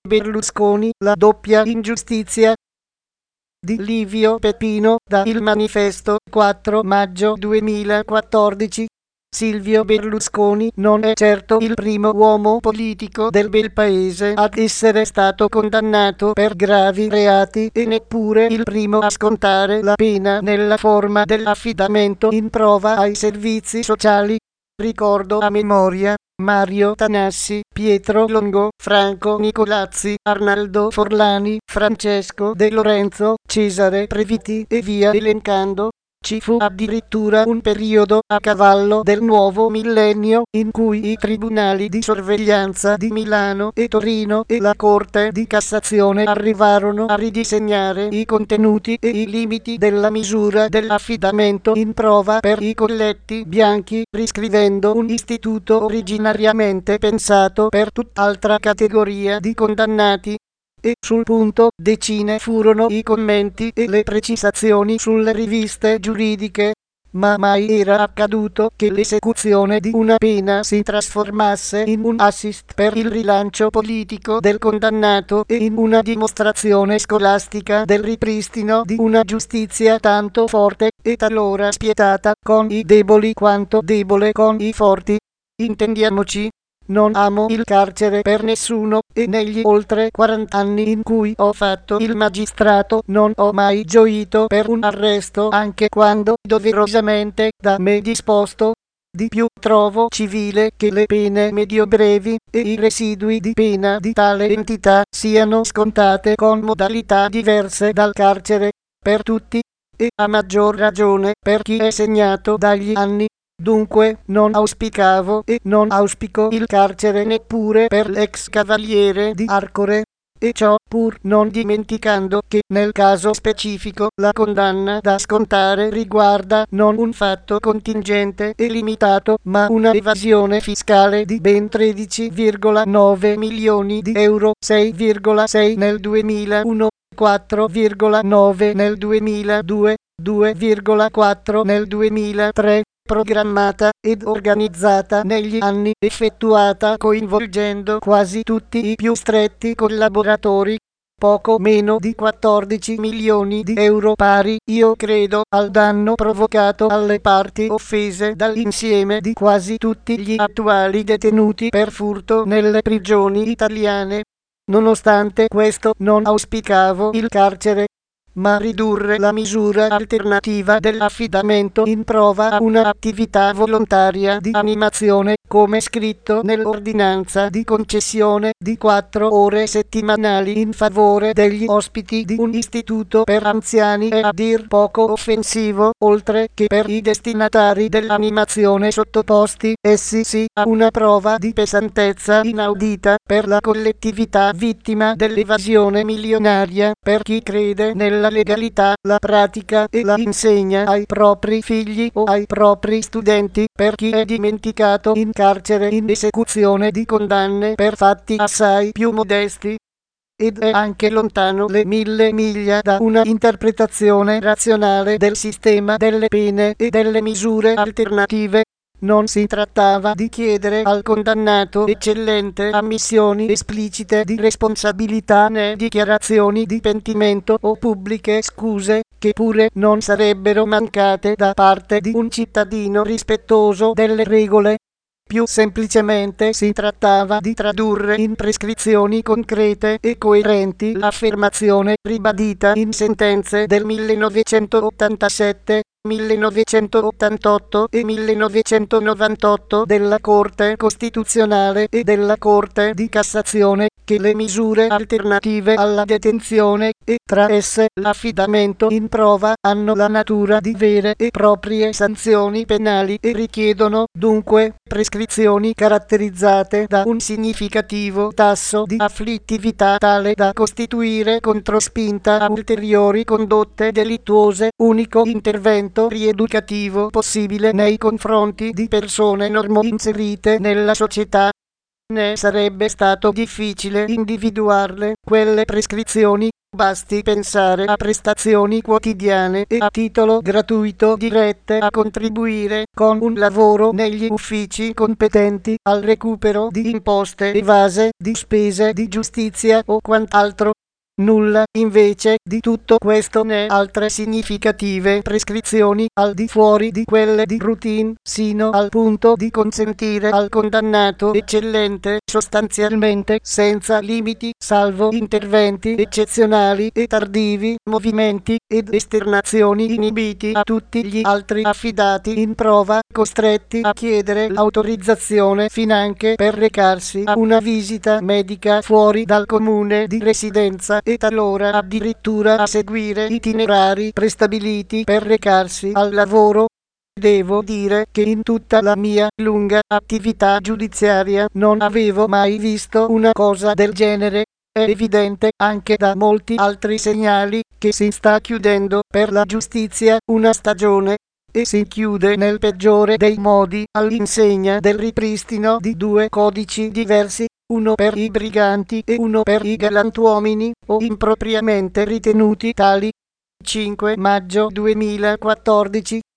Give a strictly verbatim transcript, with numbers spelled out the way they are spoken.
Berlusconi, la doppia ingiustizia di Livio Peppino, da Il Manifesto, quattro maggio duemilaquattordici. Silvio Berlusconi non è certo il primo uomo politico del bel paese ad essere stato condannato per gravi reati e neppure il primo a scontare la pena nella forma dell'affidamento in prova ai servizi sociali. Ricordo a memoria Mario Tanassi, Pietro Longo, Franco Nicolazzi, Arnaldo Forlani, Francesco De Lorenzo, Cesare Previti e via elencando. Ci fu addirittura un periodo a cavallo del nuovo millennio in cui i tribunali di sorveglianza di Milano e Torino e la Corte di Cassazione arrivarono a ridisegnare i contenuti e i limiti della misura dell'affidamento in prova per i colletti bianchi, riscrivendo un istituto originariamente pensato per tutt'altra categoria di condannati. E sul punto decine furono i commenti e le precisazioni sulle riviste giuridiche, ma mai era accaduto che l'esecuzione di una pena si trasformasse in un assist per il rilancio politico del condannato e in una dimostrazione scolastica del ripristino di una giustizia tanto forte e talora spietata con i deboli quanto debole con i forti. Intendiamoci. Non amo il carcere per nessuno e negli oltre quaranta anni in cui ho fatto il magistrato non ho mai gioito per un arresto anche quando doverosamente da me disposto. Di più trovo civile che le pene medio-brevi e i residui di pena di tale entità siano scontate con modalità diverse dal carcere per tutti e a maggior ragione per chi è segnato dagli anni. Dunque non auspicavo e non auspico il carcere neppure per l'ex cavaliere di Arcore, e ciò pur non dimenticando che nel caso specifico la condanna da scontare riguarda non un fatto contingente e limitato ma una evasione fiscale di ben tredici virgola nove milioni di euro, sei virgola sei nel duemilauno, quattro virgola nove nel duemiladue, due virgola quattro nel duemilatré. Programmata ed organizzata negli anni, effettuata coinvolgendo quasi tutti i più stretti collaboratori, poco meno di quattordici milioni di euro pari, io credo, al danno provocato alle parti offese dall'insieme di quasi tutti gli attuali detenuti per furto nelle prigioni italiane. Nonostante questo non auspicavo il carcere, ma ridurre la misura alternativa dell'affidamento in prova a una attività volontaria di animazione, come scritto nell'ordinanza di concessione di quattro ore settimanali in favore degli ospiti di un istituto per anziani è a dir poco offensivo, oltre che per i destinatari dell'animazione sottoposti essi sì a una prova di pesantezza inaudita per la collettività vittima dell'evasione milionaria, per chi crede nella legalità, la pratica e la insegna ai propri figli o ai propri studenti, per chi è dimenticato in carcere in esecuzione di condanne per fatti assai più modesti. Ed è anche lontano le mille miglia da una interpretazione razionale del sistema delle pene e delle misure alternative. Non si trattava di chiedere al condannato eccellente ammissioni esplicite di responsabilità né dichiarazioni di pentimento o pubbliche scuse, che pure non sarebbero mancate da parte di un cittadino rispettoso delle regole. Più semplicemente si trattava di tradurre in prescrizioni concrete e coerenti l'affermazione ribadita in sentenze del millenovecentottantasette, millenovecentottantotto e millenovecentonovantotto della Corte Costituzionale e della Corte di Cassazione, che le misure alternative alla detenzione, e tra esse l'affidamento in prova, hanno la natura di vere e proprie sanzioni penali e richiedono, dunque, prescrizioni caratterizzate da un significativo tasso di afflittività tale da costituire controspinta a ulteriori condotte delittuose, unico intervento rieducativo possibile nei confronti di persone normo inserite nella società. né sarebbe stato difficile individuarle, quelle prescrizioni. Basti pensare a prestazioni quotidiane e a titolo gratuito dirette a contribuire con un lavoro negli uffici competenti al recupero di imposte evase, di spese di giustizia o quant'altro. Nulla, invece, di tutto questo né altre significative prescrizioni al di fuori di quelle di routine, sino al punto di consentire al condannato eccellente, sostanzialmente senza limiti, salvo interventi eccezionali e tardivi, movimenti ed esternazioni inibiti a tutti gli altri affidati in prova, costretti a chiedere l'autorizzazione finanche per recarsi a una visita medica fuori dal comune di residenza e talora addirittura a seguire itinerari prestabiliti per recarsi al lavoro. Devo dire che in tutta la mia lunga attività giudiziaria non avevo mai visto una cosa del genere. È evidente anche da molti altri segnali che si sta chiudendo per la giustizia una stagione, e si chiude nel peggiore dei modi all'insegna del ripristino di due codici diversi, uno per i briganti e uno per i galantuomini, o impropriamente ritenuti tali. cinque maggio duemilaquattordici